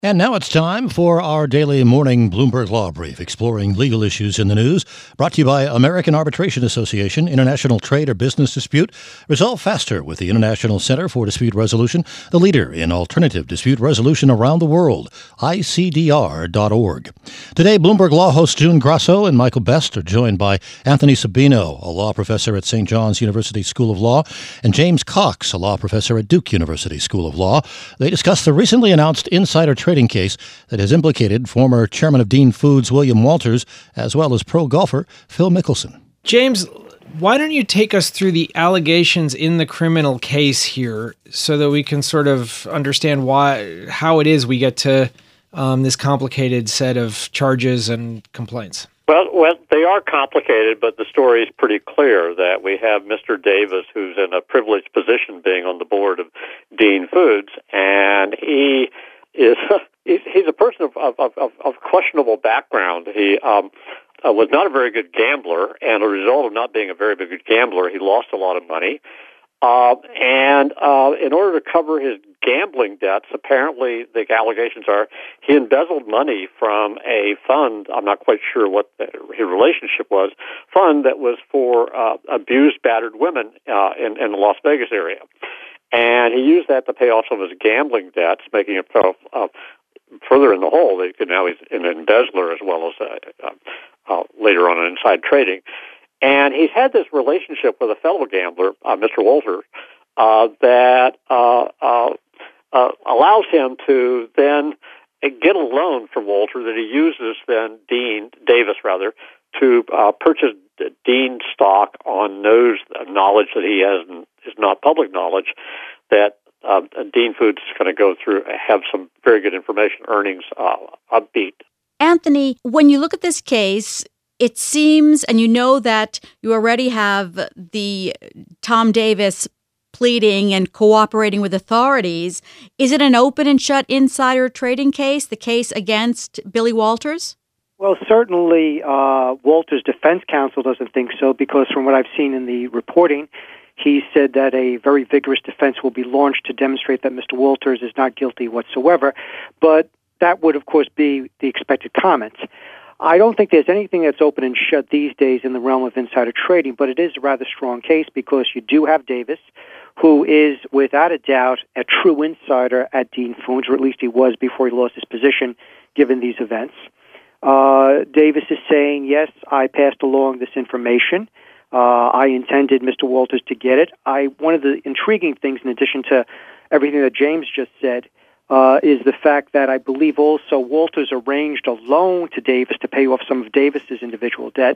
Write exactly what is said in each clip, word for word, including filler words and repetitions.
And now it's time for our daily morning Bloomberg Law Brief, exploring legal issues in the news. Brought to you by American Arbitration Association. International trade or business dispute resolve faster with the International Center for Dispute Resolution, the leader in alternative dispute resolution around the world, I C D R dot org. Today, Bloomberg Law hosts June Grasso and Michael Best are joined by Anthony Sabino, a law professor at Saint John's University School of Law, and James Cox, a law professor at Duke University School of Law. They discuss the recently announced insider trading case that has implicated former chairman of Dean Foods William Walters, as well as pro golfer Phil Mickelson. James, why don't you take us through the allegations in the criminal case here so that we can sort of understand why, how it is we get to um, this complicated set of charges and complaints? Well, well, they are complicated, but the story is pretty clear that we have Mister Davis, who's in a privileged position being on the board of Dean Foods, and he is he's, he's a person of, of, of, of questionable background. He um, uh, was not a very good gambler, and as a result of not being a very good gambler, he lost a lot of money. Uh, and uh, in order to cover his gambling debts, apparently the allegations are he embezzled money from a fund, I'm not quite sure what the, his relationship was, fund that was for uh, abused, battered women uh, in, in the Las Vegas area. And he used that to pay off some of his gambling debts, making himself uh, further in the hole. They could, now he's an embezzler as well as uh, uh, uh, later on in inside trading. And he's had this relationship with a fellow gambler, uh, Mister Walters, uh, that uh, uh, uh, allows him to then get a loan from Walter that he uses then Dean Davis rather to uh, purchase Dean stock on knows knowledge that he has is not public knowledge that uh, Dean Foods is going to go through have some very good information earnings uh, upbeat. Anthony, when you look at this case, it seems, and you know that you already have the Tom Davis pleading and cooperating with authorities. Is it an open and shut insider trading case, the case against Billy Walters? Well, certainly uh, Walters' defense counsel doesn't think so, because from what I've seen in the reporting, he said that a very vigorous defense will be launched to demonstrate that Mister Walters is not guilty whatsoever. But that would, of course, be the expected comment. I don't think there's anything that's open and shut these days in the realm of insider trading, but it is a rather strong case because you do have Davis, who is, without a doubt, a true insider at Dean Foods, or at least he was before he lost his position, given these events. Uh, Davis is saying, yes, I passed along this information. Uh, I intended Mister Walters to get it. I one of the intriguing things, in addition to everything that James just said, uh, is the fact that I believe also Walters arranged a loan to Davis to pay off some of Davis's individual debts.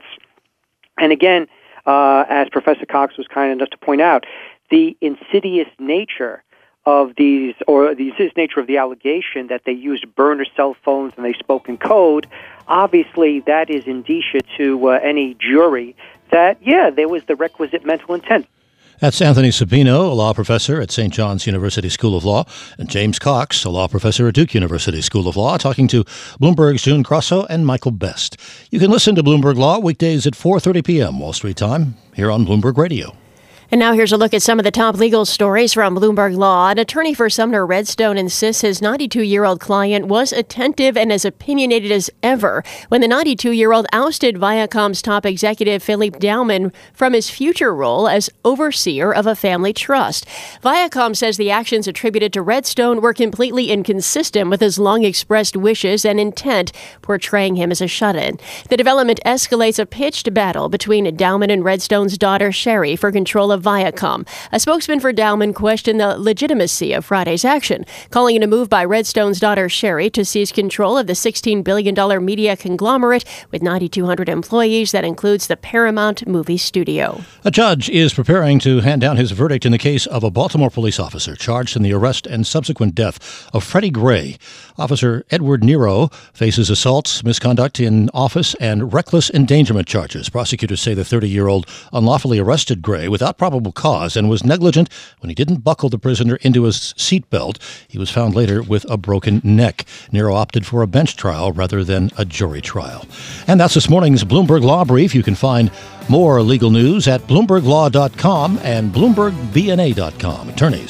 And again, uh, as Professor Cox was kind enough to point out, the insidious nature of these, or the insidious nature of the allegation that they used burner cell phones and they spoke in code, obviously that is indicia to uh, any jury that, yeah, there was the requisite mental intent. That's Anthony Sabino, a law professor at Saint John's University School of Law, and James Cox, a law professor at Duke University School of Law, talking to Bloomberg's June Grasso and Michael Best. You can listen to Bloomberg Law weekdays at four thirty p.m. Wall Street time here on Bloomberg Radio. And now here's a look at some of the top legal stories from Bloomberg Law. An attorney for Sumner Redstone insists his ninety-two-year-old client was attentive and as opinionated as ever when the ninety-two-year-old ousted Viacom's top executive Philippe Dauman from his future role as overseer of a family trust. Viacom says the actions attributed to Redstone were completely inconsistent with his long-expressed wishes and intent, portraying him as a shut-in. The development escalates a pitched battle between Dauman and Redstone's daughter Sherry for control of Viacom. A spokesman for Dauman questioned the legitimacy of Friday's action, calling it a move by Redstone's daughter Sherry to seize control of the sixteen billion dollars media conglomerate with nine thousand two hundred employees that includes the Paramount movie studio. A judge is preparing to hand down his verdict in the case of a Baltimore police officer charged in the arrest and subsequent death of Freddie Gray. Officer Edward Nero faces assaults, misconduct in office, and reckless endangerment charges. Prosecutors say the thirty-year-old unlawfully arrested Gray without probable cause and was negligent when he didn't buckle the prisoner into his seatbelt. He was found later with a broken neck. Nero opted for a bench trial rather than a jury trial. And that's this morning's Bloomberg Law Brief. You can find more legal news at bloomberg law dot com and bloomberg b n a dot com. Attorneys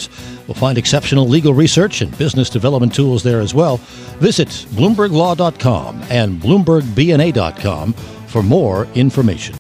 We'll find exceptional legal research and business development tools there as well. Visit Bloomberg Law dot com and Bloomberg B N A dot com for more information.